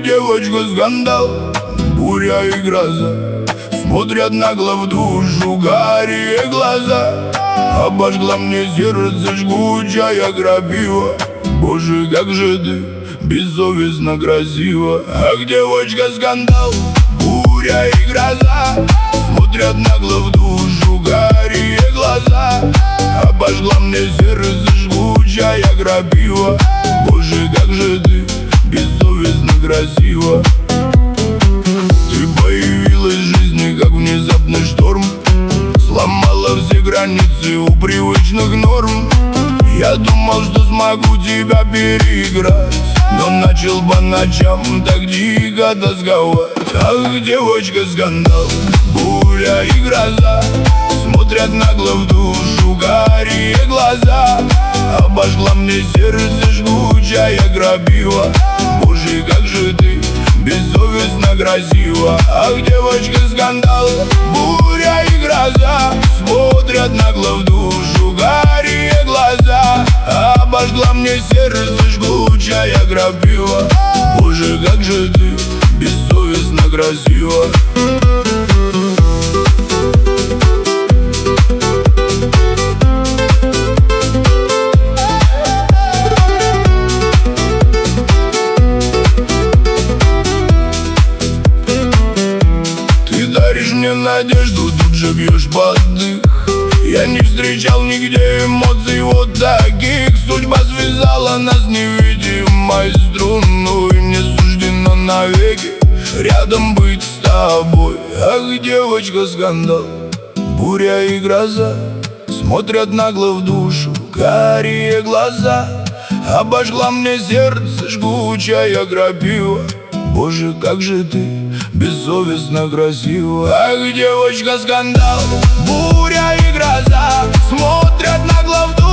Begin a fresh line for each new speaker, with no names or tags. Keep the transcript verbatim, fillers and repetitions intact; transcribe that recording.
девочка скандал, буря и гроза, смотрят нагло в душу карие глаза. Обожгла мне сердце жгучая крапива. Боже, как же ты бессовестно красива. Ах, девочка скандал, буря и гроза, смотрят нагло в душу карие глаза. Обожгла мне сердце жгучая крапива. Боже, как же ты бессовестно красива. Ты появилась в жизни, как внезапный шторм, сломала все границы у привычных норм. Я думал, что смогу тебя переиграть, но начал по ночам так дико тосковать. Ах, девочка скандал, буря и гроза, смотрят нагло в душу карие глаза. Обожгла мне сердце жгучая крапива. Боже, как же ты бессовестно красива. Ах, девочка скандал, буря и гроза, смотрят нагло в душу карие глаза. Обожгла мне сердце жгучая крапива. Боже, как же ты бессовестно красива. Даришь мне надежду, тут же бьешь под дых. Я не встречал нигде эмоций вот таких. Судьба связала нас невидимой струной, и мне суждено навеки рядом быть с тобой. Ах, девочка скандал, буря и гроза, смотрят нагло в душу карие глаза. Обожгла мне сердце жгучая крапива. Боже, как же ты бессовестно красива. Ах, девочка скандал, буря и гроза, смотрят нагло в душу